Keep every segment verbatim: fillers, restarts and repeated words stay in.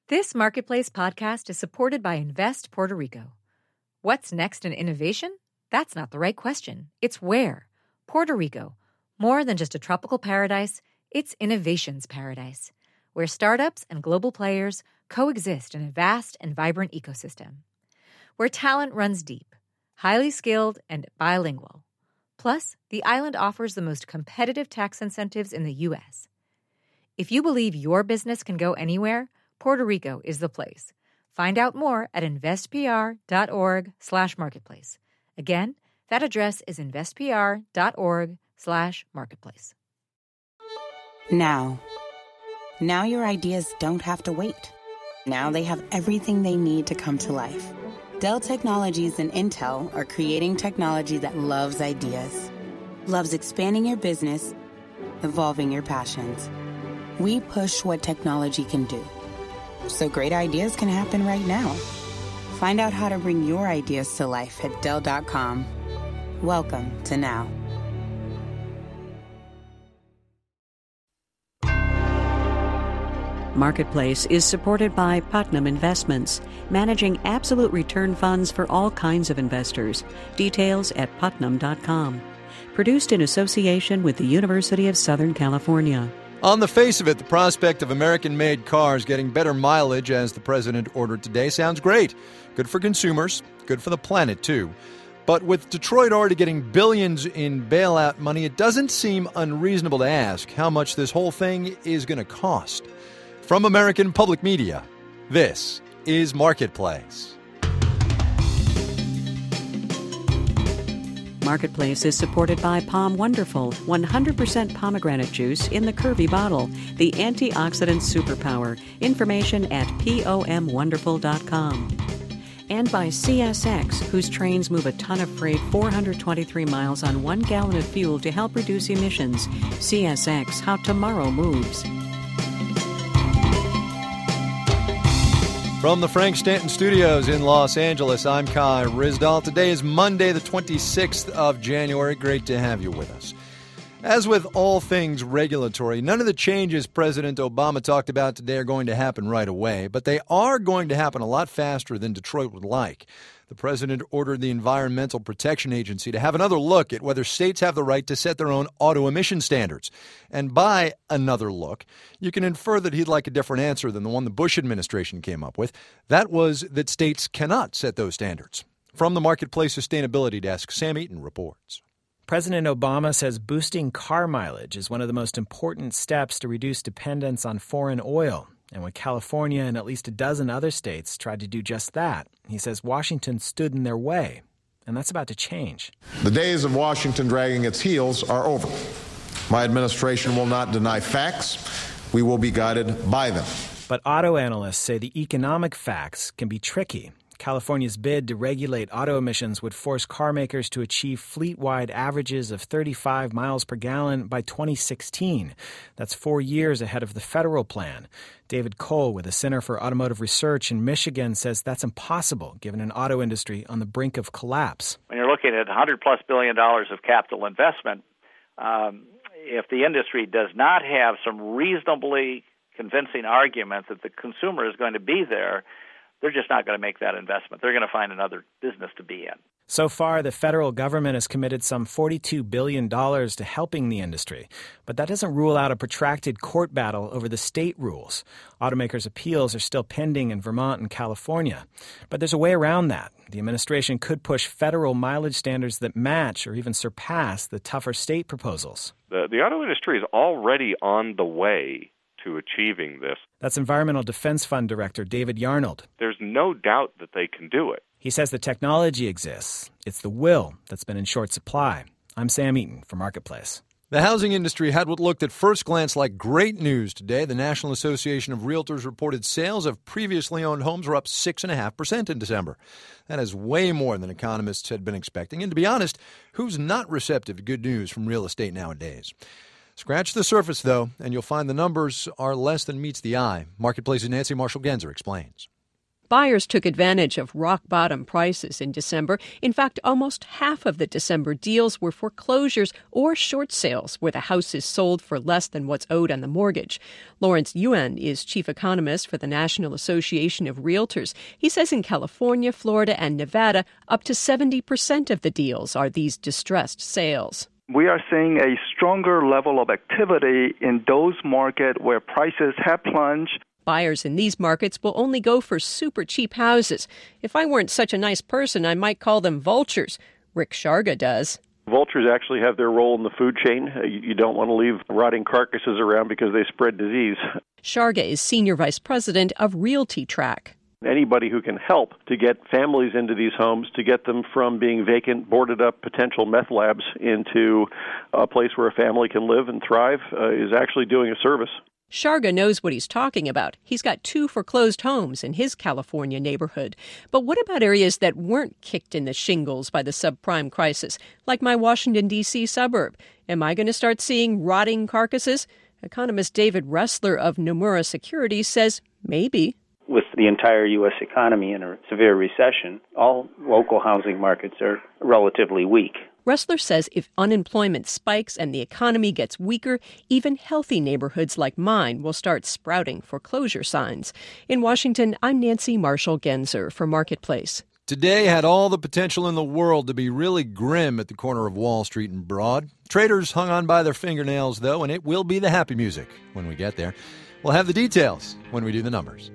This Marketplace podcast is supported by Invest Puerto Rico. What's next in innovation? That's not the right question. It's where. Puerto Rico. More than just a tropical paradise, it's innovation's paradise, where startups and global players coexist in a vast and vibrant ecosystem. Where talent runs deep, highly skilled, and bilingual. Plus, the island offers the most competitive tax incentives in the U S. If you believe your business can go anywhere, Puerto Rico is the place. Find out more at investpr.org slash marketplace. Again, that address is investpr.org slash marketplace. Now. Now your ideas don't have to wait. Now they have everything they need to come to life. Dell Technologies and Intel are creating technology that loves ideas, loves expanding your business, evolving your passions. We push what technology can do, so great ideas can happen right now. Find out how to bring your ideas to life at Dell dot com. Welcome to Now. Marketplace is supported by Putnam Investments, managing absolute return funds for all kinds of investors. Details at putnam dot com. Produced in association with the University of Southern California. On the face of it, the prospect of American-made cars getting better mileage, as the president ordered today, sounds great. Good for consumers, good for the planet, too. But with Detroit already getting billions in bailout money, it doesn't seem unreasonable to ask how much this whole thing is going to cost. From American Public Media, this is Marketplace. Marketplace is supported by Palm Wonderful, one hundred percent pomegranate juice in the curvy bottle, the antioxidant superpower. Information at pom wonderful dot com. And by C S X, whose trains move a ton of freight four hundred twenty-three miles on one gallon of fuel to help reduce emissions. C S X, how tomorrow moves. From the Frank Stanton Studios in Los Angeles, I'm Kai Ryssdal. Today is Monday, the twenty-sixth of January. Great to have you with us. As with all things regulatory, none of the changes President Obama talked about today are going to happen right away, but they are going to happen a lot faster than Detroit would like. The president ordered the Environmental Protection Agency to have another look at whether states have the right to set their own auto emission standards. And by another look, you can infer that he'd like a different answer than the one the Bush administration came up with. That was that states cannot set those standards. From the Marketplace Sustainability Desk, Sam Eaton reports. President Obama says boosting car mileage is one of the most important steps to reduce dependence on foreign oil. And when California and at least a dozen other states tried to do just that, he says Washington stood in their way. And that's about to change. The days of Washington dragging its heels are over. My administration will not deny facts. We will be guided by them. But auto analysts say the economic facts can be tricky. California's bid to regulate auto emissions would force car makers to achieve fleet-wide averages of thirty-five miles per gallon by twenty sixteen. That's four years ahead of the federal plan. David Cole with the Center for Automotive Research in Michigan says that's impossible, given an auto industry on the brink of collapse. When you're looking at one hundred plus billion dollars of capital investment, um, if the industry does not have some reasonably convincing argument that the consumer is going to be there, they're just not going to make that investment. They're going to find another business to be in. So far, the federal government has committed some forty-two billion dollars to helping the industry. But that doesn't rule out a protracted court battle over the state rules. Automakers' appeals are still pending in Vermont and California. But there's a way around that. The administration could push federal mileage standards that match or even surpass the tougher state proposals. The, the auto industry is already on the way to achieving this. That's Environmental Defense Fund Director David Yarnold. There's no doubt that they can do it. He says the technology exists. It's the will that's been in short supply. I'm Sam Eaton for Marketplace. The housing industry had what looked at first glance like great news today. The National Association of Realtors reported sales of previously owned homes were up six point five percent in December. That is way more than economists had been expecting. And to be honest, who's not receptive to good news from real estate nowadays? Scratch the surface, though, and you'll find the numbers are less than meets the eye. Marketplace's Nancy Marshall-Genzer explains. Buyers took advantage of rock-bottom prices in December. In fact, almost half of the December deals were foreclosures or short sales where the house is sold for less than what's owed on the mortgage. Lawrence Yuen is chief economist for the National Association of Realtors. He says in California, Florida, and Nevada, up to seventy percent of the deals are these distressed sales. We are seeing a stronger level of activity in those markets where prices have plunged. Buyers in these markets will only go for super cheap houses. If I weren't such a nice person, I might call them vultures. Rick Sharga does. Vultures actually have their role in the food chain. You don't want to leave rotting carcasses around because they spread disease. Sharga is senior vice president of RealtyTrack. Anybody who can help to get families into these homes, to get them from being vacant, boarded up potential meth labs into a place where a family can live and thrive uh, is actually doing a service. Sharga knows what he's talking about. He's got two foreclosed homes in his California neighborhood. But what about areas that weren't kicked in the shingles by the subprime crisis, like my Washington, D C suburb? Am I going to start seeing rotting carcasses? Economist David Ressler of Nomura Securities says maybe. With the entire U S economy in a severe recession, all local housing markets are relatively weak. Ressler says if unemployment spikes and the economy gets weaker, even healthy neighborhoods like mine will start sprouting foreclosure signs. In Washington, I'm Nancy Marshall-Genzer for Marketplace. Today had all the potential in the world to be really grim at the corner of Wall Street and Broad. Traders hung on by their fingernails, though, and it will be the happy music when we get there. We'll have the details when we do the numbers.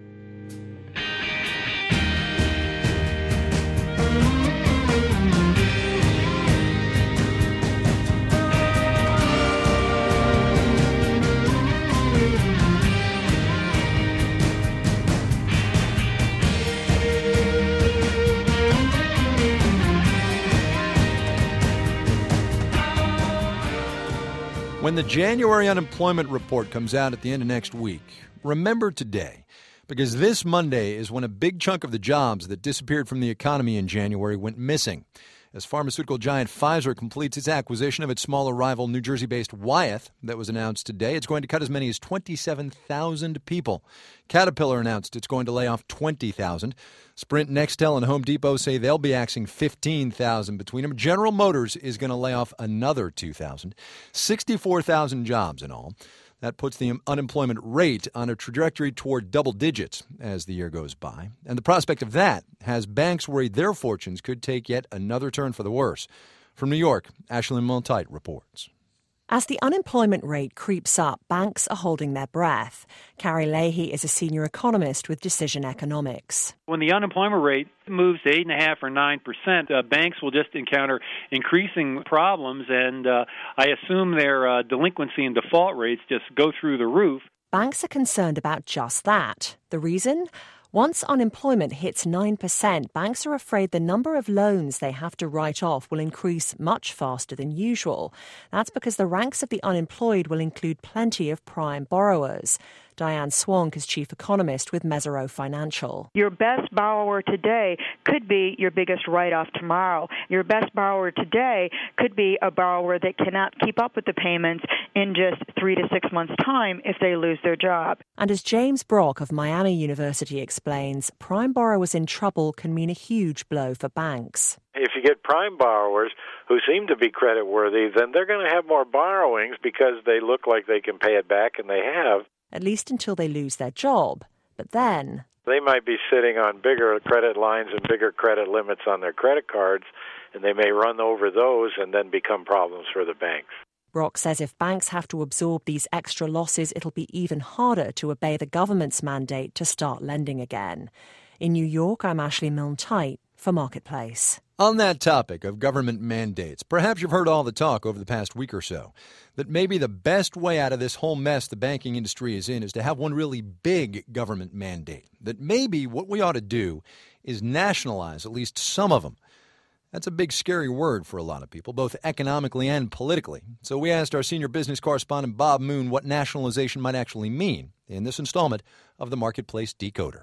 When the January unemployment report comes out at the end of next week, remember today, because this Monday is when a big chunk of the jobs that disappeared from the economy in January went missing. As pharmaceutical giant Pfizer completes its acquisition of its smaller rival New Jersey-based Wyeth that was announced today, it's going to cut as many as twenty-seven thousand people. Caterpillar announced it's going to lay off twenty thousand. Sprint, Nextel, and Home Depot say they'll be axing fifteen thousand between them. General Motors is going to lay off another two thousand. sixty-four thousand jobs in all. That puts the unemployment rate on a trajectory toward double digits as the year goes by. And the prospect of that has banks worried their fortunes could take yet another turn for the worse. From New York, Ashlyn Multite reports. As the unemployment rate creeps up, banks are holding their breath. Carrie Leahy is a senior economist with Decision Economics. When the unemployment rate moves to eight point five or nine percent, uh, banks will just encounter increasing problems, and uh, I assume their uh, delinquency and default rates just go through the roof. Banks are concerned about just that. The reason? Once unemployment hits nine percent, banks are afraid the number of loans they have to write off will increase much faster than usual. That's because the ranks of the unemployed will include plenty of prime borrowers. Diane Swank is chief economist with Mesirow Financial. Your best borrower today could be your biggest write-off tomorrow. Your best borrower today could be a borrower that cannot keep up with the payments in just three to six months' time if they lose their job. And as James Brock of Miami University explains, prime borrowers in trouble can mean a huge blow for banks. If you get prime borrowers who seem to be creditworthy, then they're going to have more borrowings because they look like they can pay it back, and they have. At least until they lose their job. But then they might be sitting on bigger credit lines and bigger credit limits on their credit cards, and they may run over those and then become problems for the banks. Brock says if banks have to absorb these extra losses, it'll be even harder to obey the government's mandate to start lending again. In New York, I'm Ashley Milne-Tyte for Marketplace. On that topic of government mandates, perhaps you've heard all the talk over the past week or so that maybe the best way out of this whole mess the banking industry is in is to have one really big government mandate. That maybe what we ought to do is nationalize at least some of them. That's a big, scary word for a lot of people, both economically and politically. So we asked our senior business correspondent Bob Moon what nationalization might actually mean in this installment of the Marketplace Decoder.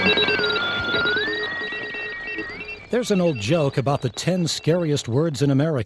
There's an old joke about the ten scariest words in America.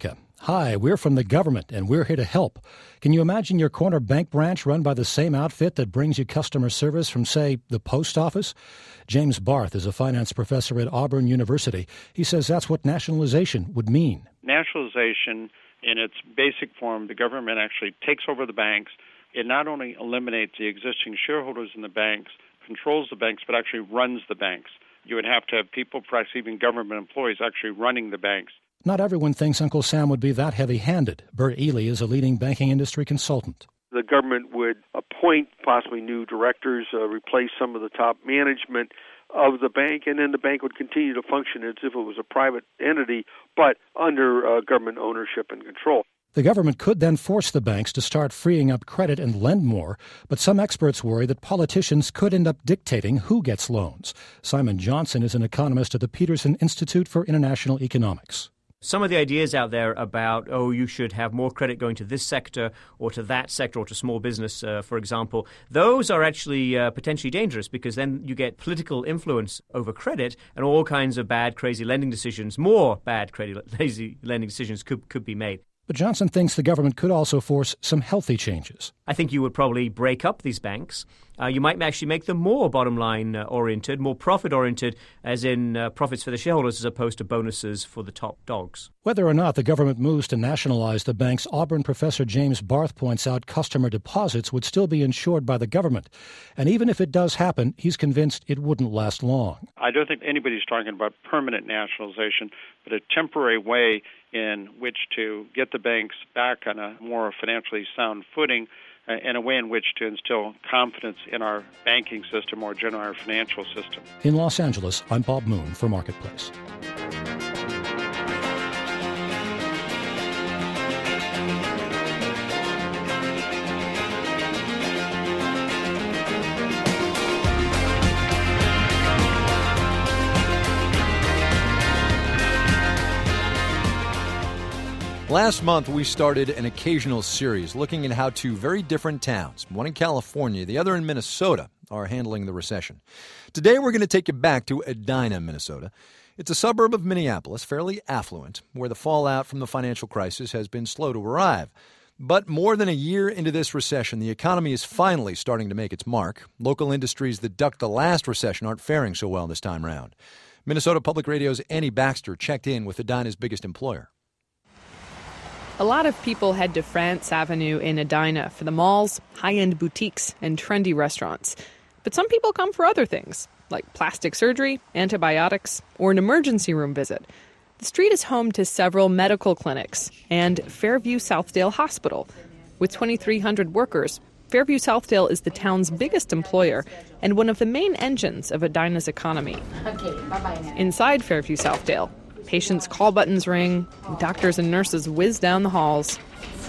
Hi, we're from the government, and we're here to help. Can you imagine your corner bank branch run by the same outfit that brings you customer service from, say, the post office? James Barth is a finance professor at Auburn University. He says that's what nationalization would mean. Nationalization, in its basic form, the government actually takes over the banks. It not only eliminates the existing shareholders in the banks, controls the banks, but actually runs the banks. You would have to have people, perhaps even government employees, actually running the banks. Not everyone thinks Uncle Sam would be that heavy-handed. Bert Ely is a leading banking industry consultant. The government would appoint possibly new directors, uh, replace some of the top management of the bank, and then the bank would continue to function as if it was a private entity, but under uh, government ownership and control. The government could then force the banks to start freeing up credit and lend more, but some experts worry that politicians could end up dictating who gets loans. Simon Johnson is an economist at the Peterson Institute for International Economics. Some of the ideas out there about, oh, you should have more credit going to this sector or to that sector or to small business, uh, for example, those are actually uh, potentially dangerous because then you get political influence over credit and all kinds of bad, crazy lending decisions, more bad, crazy lending decisions could, could be made. But Johnson thinks the government could also force some healthy changes. I think you would probably break up these banks. Uh, you might actually make them more bottom-line uh, oriented, more profit-oriented, as in uh, profits for the shareholders as opposed to bonuses for the top dogs. Whether or not the government moves to nationalize the banks, Auburn professor James Barth points out customer deposits would still be insured by the government. And even if it does happen, he's convinced it wouldn't last long. I don't think anybody's talking about permanent nationalization, but a temporary way in which to get the banks back on a more financially sound footing uh, and a way in which to instill confidence in our banking system or generally our financial system. In Los Angeles, I'm Bob Moon for Marketplace. Last month, we started an occasional series looking at how two very different towns, one in California, the other in Minnesota, are handling the recession. Today, we're going to take you back to Edina, Minnesota. It's a suburb of Minneapolis, fairly affluent, where the fallout from the financial crisis has been slow to arrive. But more than a year into this recession, the economy is finally starting to make its mark. Local industries that ducked the last recession aren't faring so well this time round. Minnesota Public Radio's Annie Baxter checked in with Edina's biggest employer. A lot of people head to France Avenue in Edina for the malls, high-end boutiques, and trendy restaurants. But some people come for other things, like plastic surgery, antibiotics, or an emergency room visit. The street is home to several medical clinics and Fairview Southdale Hospital. With twenty-three hundred workers, Fairview Southdale is the town's biggest employer and one of the main engines of Edina's economy. Okay, bye-bye now. Inside Fairview Southdale, patients' call buttons ring, doctors and nurses whiz down the halls.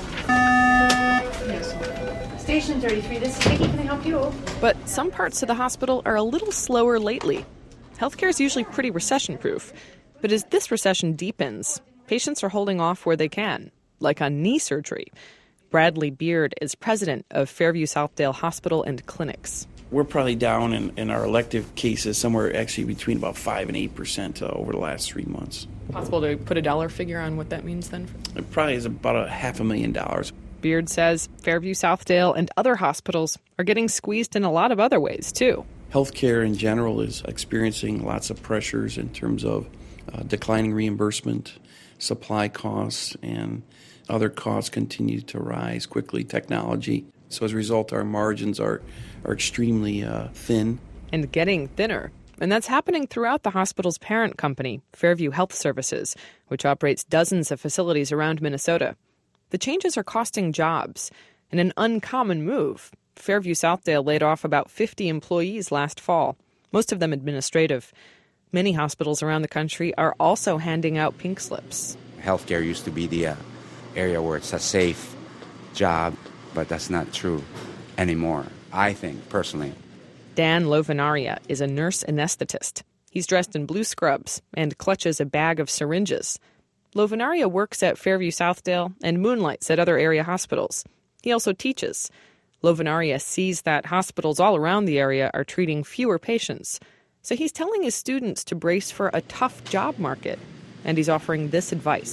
Station thirty-three, this is Vicky. Can I help you? But some parts of the hospital are a little slower lately. Healthcare is usually pretty recession-proof. But as this recession deepens, patients are holding off where they can, like on knee surgery. Bradley Beard is president of Fairview Southdale Hospital and Clinics. We're probably down in, in our elective cases somewhere actually between about five and eight percent uh, over the last three months. Possible to put a dollar figure on what that means then? It probably is about a half a million dollars. Beard says Fairview Southdale and other hospitals are getting squeezed in a lot of other ways, too. Healthcare in general is experiencing lots of pressures in terms of uh, declining reimbursement, supply costs, and other costs continue to rise quickly, technology. So as a result, our margins are, are extremely uh, thin. And getting thinner. And that's happening throughout the hospital's parent company, Fairview Health Services, which operates dozens of facilities around Minnesota. The changes are costing jobs. In an uncommon move, Fairview Southdale laid off about fifty employees last fall, most of them administrative. Many hospitals around the country are also handing out pink slips. Healthcare used to be the uh, area where it's a safe job, but that's not true anymore, I think, personally. Dan Lovinaria is a nurse anesthetist. He's dressed in blue scrubs and clutches a bag of syringes. Lovinaria works at Fairview Southdale and moonlights at other area hospitals. He also teaches. Lovinaria sees that hospitals all around the area are treating fewer patients. So he's telling his students to brace for a tough job market. And he's offering this advice.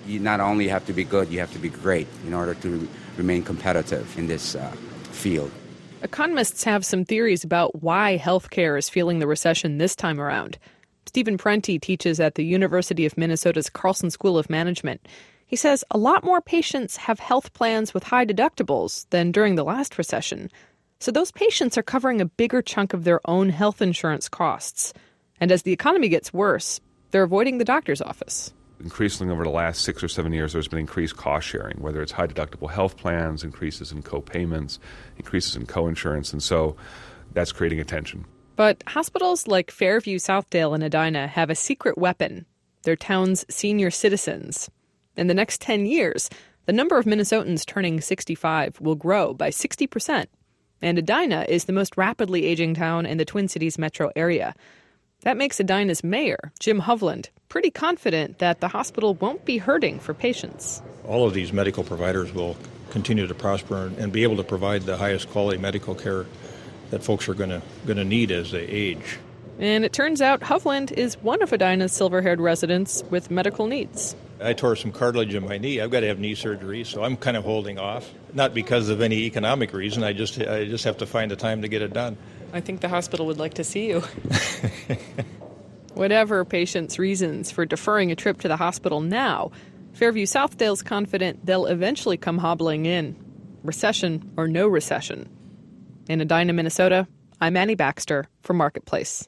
You not only have to be good, you have to be great in order to remain competitive in this uh, field. Economists have some theories about why healthcare is feeling the recession this time around. Stephen Prenti teaches at the University of Minnesota's Carlson School of Management. He says a lot more patients have health plans with high deductibles than during the last recession. So those patients are covering a bigger chunk of their own health insurance costs. And as the economy gets worse, they're avoiding the doctor's office. Increasingly over the last six or seven years, there's been increased cost sharing, whether it's high deductible health plans, increases in co-payments, increases in co-insurance, and so that's creating a tension. But hospitals like Fairview, Southdale, and Edina have a secret weapon: their town's senior citizens. In the next ten years, the number of Minnesotans turning sixty-five will grow by sixty percent. And Edina is the most rapidly aging town in the Twin Cities metro area. That makes Edina's mayor, Jim Hovland, pretty confident that the hospital won't be hurting for patients. All of these medical providers will continue to prosper and be able to provide the highest quality medical care that folks are going to going to need as they age. And it turns out Hovland is one of Edina's silver-haired residents with medical needs. I tore some cartilage in my knee. I've got to have knee surgery, so I'm kind of holding off. Not because of any economic reason. I just I just have to find the time to get it done. I think the hospital would like to see you. Whatever a patient's reasons for deferring a trip to the hospital now, Fairview Southdale's confident they'll eventually come hobbling in, recession or no recession. In Edina, Minnesota, I'm Annie Baxter for Marketplace.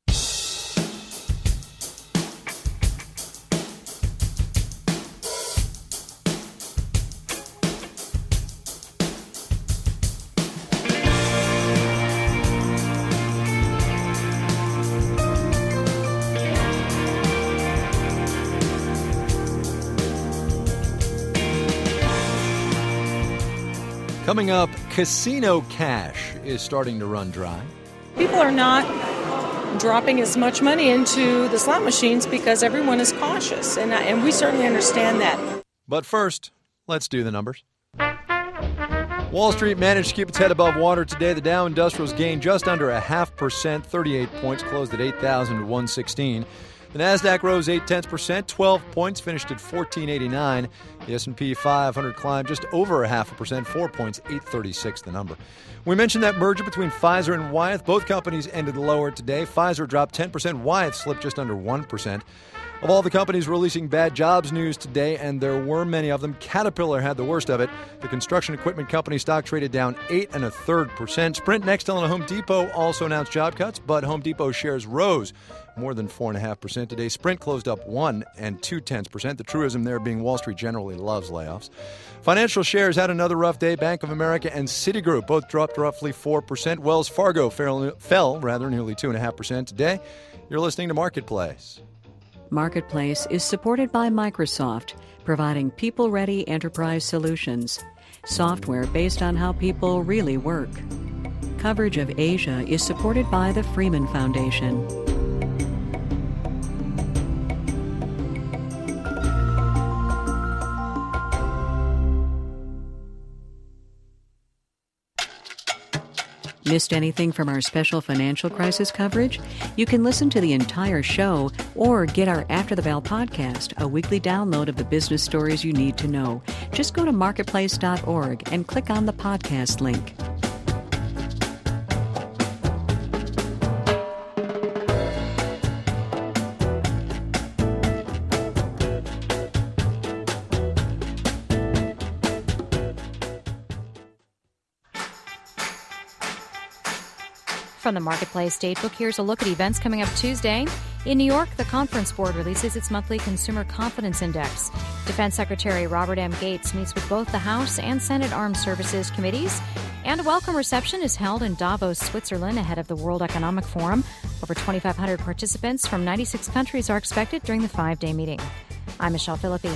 Coming up, casino cash is starting to run dry. People are not dropping as much money into the slot machines because everyone is cautious, and, and we certainly understand that. But first, let's do the numbers. Wall Street managed to keep its head above water today. The Dow Industrials gained just under a half percent, thirty-eight points, closed at eight thousand one hundred sixteen. The Nasdaq rose eight tenths percent, twelve points, finished at fourteen eighty-nine. The S and P five hundred climbed just over a half a percent, four points, eight thirty-six the number. We mentioned that merger between Pfizer and Wyeth. Both companies ended lower today. Pfizer dropped ten percent, Wyeth slipped just under one percent. Of all the companies releasing bad jobs news today, and there were many of them, Caterpillar had the worst of it. The construction equipment company stock traded down eight and a third percent. Sprint, Nextel, and Home Depot also announced job cuts, but Home Depot shares rose more than four and a half percent today. Sprint closed up one and two tenths percent. The truism there being Wall Street generally loves layoffs. Financial shares had another rough day. Bank of America and Citigroup both dropped roughly four percent. Wells Fargo fell, fell rather nearly two and a half percent today. You're listening to Marketplace. Marketplace is supported by Microsoft, providing people-ready enterprise solutions. Software based on how people really work. Coverage of Asia is supported by the Freeman Foundation. Missed anything from our special financial crisis coverage? You can listen to the entire show or get our After the Bell podcast, a weekly download of the business stories you need to know. Just go to marketplace dot org and click on the podcast link. From the Marketplace Datebook, here's a look at events coming up Tuesday. In New York, the Conference Board releases its monthly Consumer Confidence Index. Defense Secretary Robert M. Gates meets with both the House and Senate Armed Services Committees. And a welcome reception is held in Davos, Switzerland, ahead of the World Economic Forum. Over twenty-five hundred participants from ninety-six countries are expected during the five-day meeting. I'm Michelle Philippi.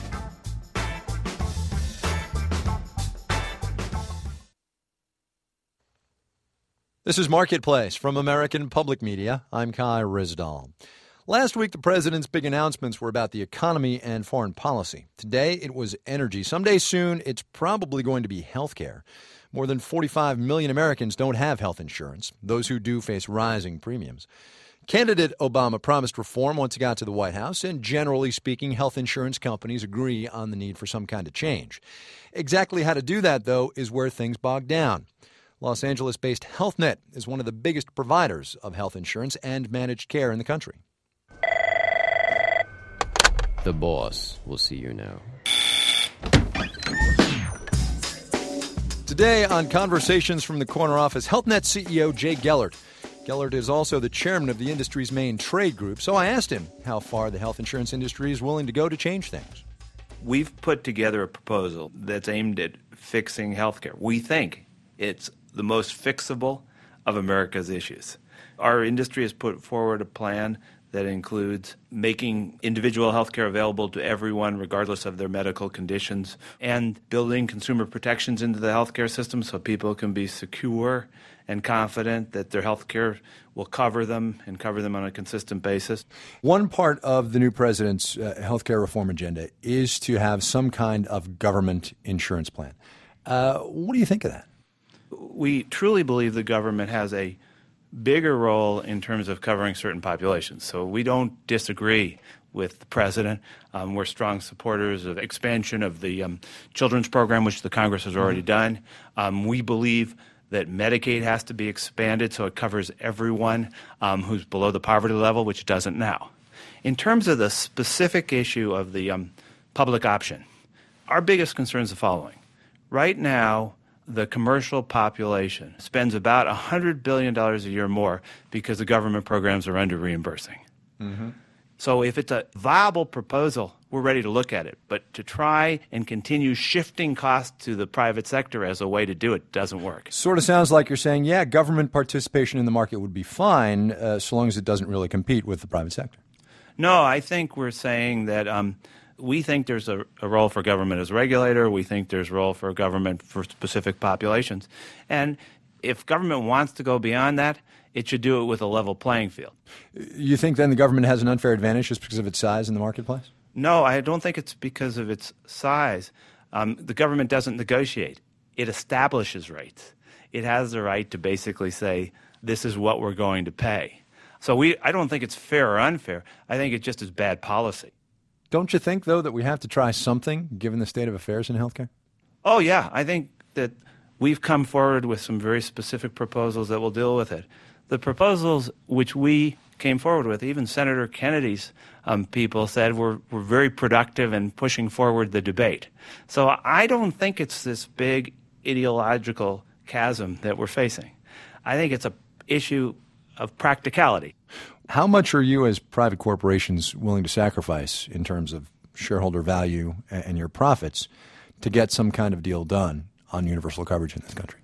This is Marketplace from American Public Media. I'm Kai Rizdal. Last week, the president's big announcements were about the economy and foreign policy. Today, it was energy. Someday soon, it's probably going to be health care. More than forty-five million Americans don't have health insurance. Those who do face rising premiums. Candidate Obama promised reform once he got to the White House, and generally speaking, health insurance companies agree on the need for some kind of change. Exactly how to do that, though, is where things bog down. Los Angeles-based HealthNet is one of the biggest providers of health insurance and managed care in the country. The boss will see you now. Today on Conversations from the Corner Office, HealthNet C E O Jay Gellert. Gellert is also the chairman of the industry's main trade group, so I asked him how far the health insurance industry is willing to go to change things. We've put together a proposal that's aimed at fixing healthcare. We think it's the most fixable of America's issues. Our industry has put forward a plan that includes making individual health care available to everyone regardless of their medical conditions, and building consumer protections into the health care system so people can be secure and confident that their health care will cover them and cover them on a consistent basis. One part of the new president's uh, health care reform agenda is to have some kind of government insurance plan. Uh, what do you think of that? We truly believe the government has a bigger role in terms of covering certain populations. So we don't disagree with the president. Um, we're strong supporters of expansion of the um, children's program, which the Congress has already done. Um, we believe that Medicaid has to be expanded so it covers everyone um, who's below the poverty level, which it doesn't now. In terms of the specific issue of the um, public option, our biggest concern is the following. Right now, the commercial population spends about one hundred billion dollars a year more because the government programs are under reimbursing. Mm-hmm. So if it's a viable proposal, we're ready to look at it. But to try and continue shifting costs to the private sector as a way to do it doesn't work. Sort of sounds like you're saying, yeah, government participation in the market would be fine uh, so long as it doesn't really compete with the private sector. No, I think we're saying that um, we think there's a, a role for government as a regulator. We think there's a role for government for specific populations. And if government wants to go beyond that, it should do it with a level playing field. You think then the government has an unfair advantage just because of its size in the marketplace? No, I don't think it's because of its size. Um, the government doesn't negotiate. It establishes rates. It has the right to basically say, this is what we're going to pay. So we, I don't think it's fair or unfair. I think it just is bad policy. Don't you think, though, that we have to try something, given the state of affairs in healthcare? Oh, yeah. I think that we've come forward with some very specific proposals that will deal with it. The proposals which we came forward with, even Senator Kennedy's um, people said were, were very productive in pushing forward the debate. So I don't think it's this big ideological chasm that we're facing. I think it's an issue of practicality. How much are you as private corporations willing to sacrifice in terms of shareholder value and your profits to get some kind of deal done on universal coverage in this country?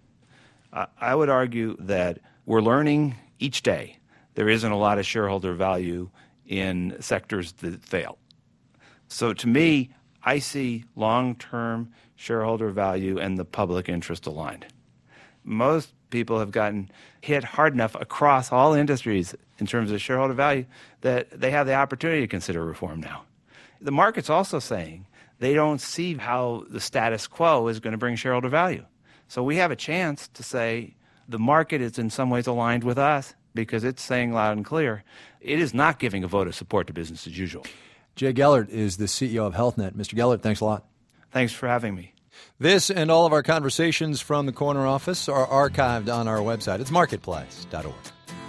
I would argue that we're learning each day there isn't a lot of shareholder value in sectors that fail. So to me, I see long-term shareholder value and the public interest aligned. Most people have gotten hit hard enough across all industries in terms of shareholder value that they have the opportunity to consider reform now. The market's also saying they don't see how the status quo is going to bring shareholder value. So we have a chance to say the market is in some ways aligned with us because it's saying loud and clear it is not giving a vote of support to business as usual. Jay Gellert is the C E O of HealthNet. Mister Gellert, thanks a lot. Thanks for having me. This and all of our conversations from the Corner Office are archived on our website. It's marketplace dot org.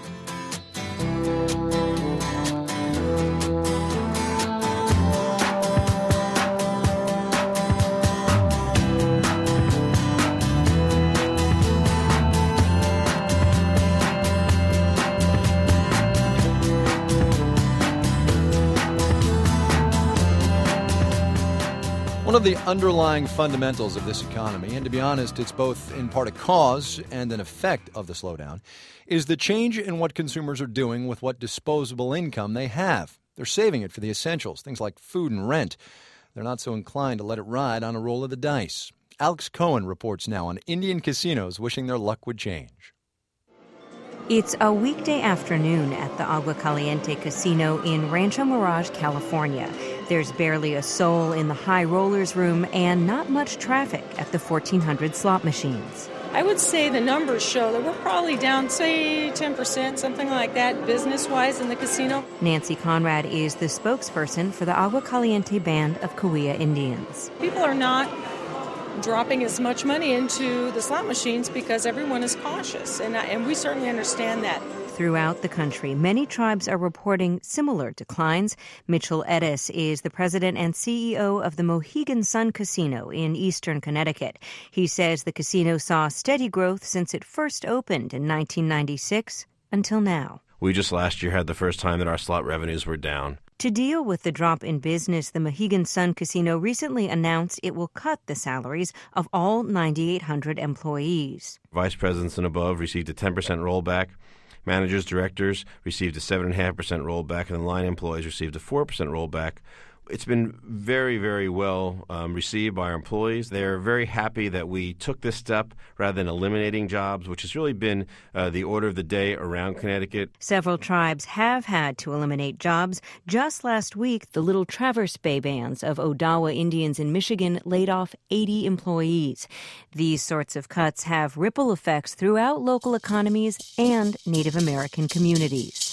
One of the underlying fundamentals of this economy, and to be honest, it's both in part a cause and an effect of the slowdown, is the change in what consumers are doing with what disposable income they have. They're saving it for the essentials, things like food and rent. They're not so inclined to let it ride on a roll of the dice. Alex Cohen reports now on Indian casinos wishing their luck would change. It's a weekday afternoon at the Agua Caliente Casino in Rancho Mirage, California. There's barely a soul in the high rollers room and not much traffic at the fourteen hundred slot machines. I would say the numbers show that we're probably down, say, ten percent, something like that, business-wise in the casino. Nancy Conrad is the spokesperson for the Agua Caliente Band of Cahuilla Indians. People are not dropping as much money into the slot machines because everyone is cautious, and, I, and we certainly understand that. Throughout the country, many tribes are reporting similar declines. Mitchell Edis is the president and C E O of the Mohegan Sun Casino in eastern Connecticut. He says the casino saw steady growth since it first opened in nineteen ninety-six until now. We just last year had the first time that our slot revenues were down. To deal with the drop in business, the Mohegan Sun Casino recently announced it will cut the salaries of all nine thousand eight hundred employees. Vice presidents and above received a ten percent rollback. Managers, directors received a seven point five percent rollback, and the line employees received a four percent rollback. It's been very, very well um, received by our employees. They're very happy that we took this step rather than eliminating jobs, which has really been uh, the order of the day around Connecticut. Several tribes have had to eliminate jobs. Just last week, the Little Traverse Bay bands of Odawa Indians in Michigan laid off eighty employees. These sorts of cuts have ripple effects throughout local economies and Native American communities.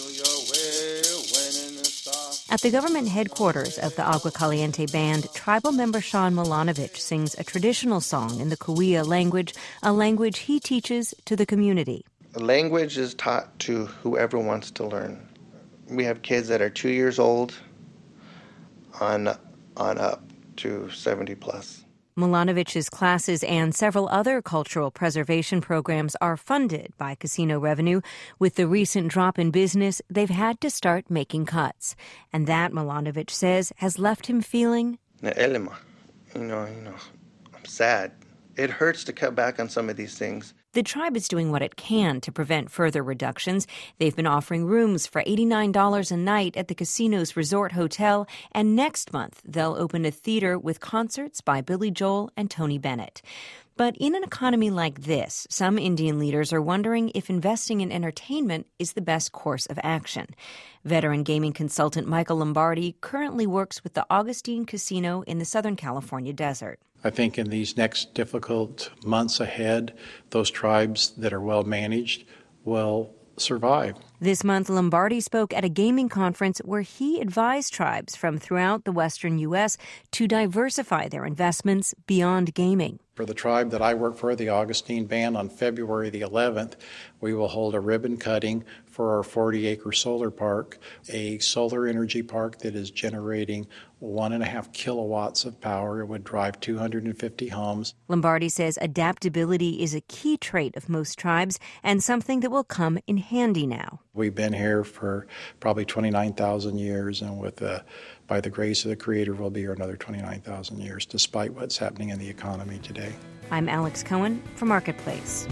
At the government headquarters of the Agua Caliente Band, tribal member Sean Milanovich sings a traditional song in the Cahuilla language, a language he teaches to the community. The language is taught to whoever wants to learn. We have kids that are two years old on, on up to seventy plus. Milanovich's classes and several other cultural preservation programs are funded by casino revenue. With the recent drop in business, they've had to start making cuts. And that, Milanovich says, has left him feeling... You know, you know, I'm sad. It hurts to cut back on some of these things. The tribe is doing what it can to prevent further reductions. They've been offering rooms for eighty-nine dollars a night at the casino's resort hotel, and next month they'll open a theater with concerts by Billy Joel and Tony Bennett. But in an economy like this, some Indian leaders are wondering if investing in entertainment is the best course of action. Veteran gaming consultant Michael Lombardi currently works with the Augustine Casino in the Southern California desert. I think in these next difficult months ahead, those tribes that are well managed will survive. This month, Lombardi spoke at a gaming conference where he advised tribes from throughout the western U S to diversify their investments beyond gaming. For the tribe that I work for, the Augustine Band, on February the eleventh, we will hold a ribbon cutting for our forty-acre solar park, a solar energy park that is generating one and a half kilowatts of power. It would drive two hundred fifty homes. Lombardi says adaptability is a key trait of most tribes and something that will come in handy now. We've been here for probably twenty-nine thousand years, and with the, by the grace of the Creator, we'll be here another twenty-nine thousand years, despite what's happening in the economy today. I'm Alex Cohen for Marketplace.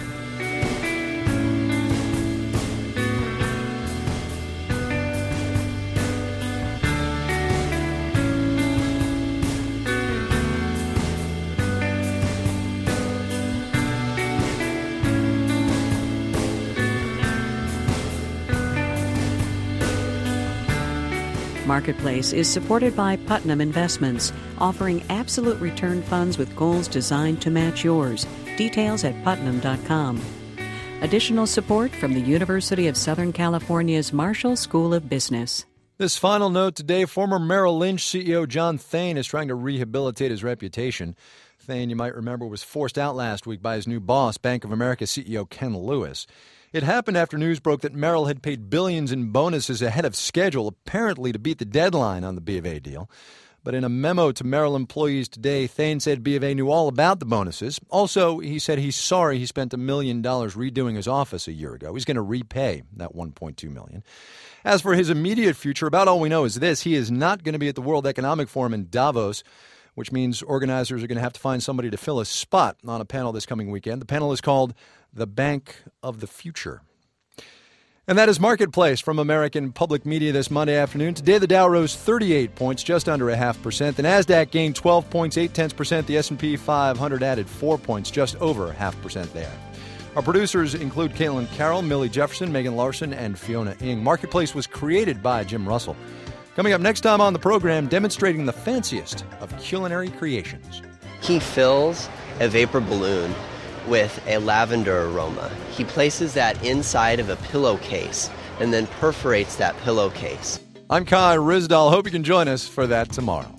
Marketplace is supported by Putnam Investments, offering absolute return funds with goals designed to match yours. Details at putnam dot com. Additional support from the University of Southern California's Marshall School of Business. This final note today, former Merrill Lynch C E O John Thain is trying to rehabilitate his reputation. Thain, you might remember, was forced out last week by his new boss, Bank of America C E O Ken Lewis. It happened after news broke that Merrill had paid billions in bonuses ahead of schedule, apparently to beat the deadline on the B of A deal. But in a memo to Merrill employees today, Thain said B of A knew all about the bonuses. Also, he said he's sorry he spent a million dollars redoing his office a year ago. He's going to repay that one point two million dollars. As for his immediate future, about all we know is this. He is not going to be at the World Economic Forum in Davos, which means organizers are going to have to find somebody to fill a spot on a panel this coming weekend. The panel is called The Bank of the Future. And that is Marketplace from American Public Media this Monday afternoon. Today, the Dow rose thirty-eight points, just under a half percent. The NASDAQ gained twelve points, eight tenths percent. The S and P five hundred added four points, just over half percent there. Our producers include Caitlin Carroll, Millie Jefferson, Megan Larson, and Fiona Ng. Marketplace was created by Jim Russell. Coming up next time on the program, demonstrating the fanciest of culinary creations. He fills a vapor balloon with a lavender aroma. He places that inside of a pillowcase and then perforates that pillowcase. I'm Kai Ryssdal. Hope you can join us for that tomorrow.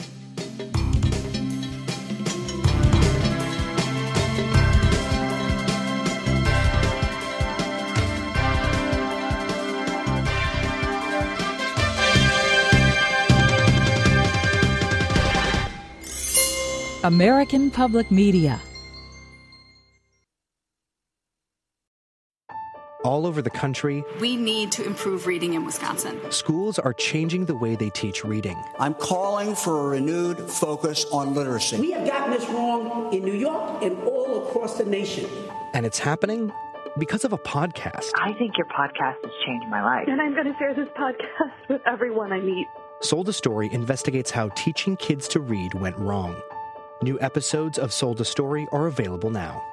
American Public Media. All over the country, we need to improve reading in Wisconsin. Schools are changing the way they teach reading. I'm calling for a renewed focus on literacy. We have gotten this wrong in New York and all across the nation. And it's happening because of a podcast. I think your podcast has changed my life. And I'm going to share this podcast with everyone I meet. Sold a Story investigates how teaching kids to read went wrong. New episodes of Sold a Story are available now.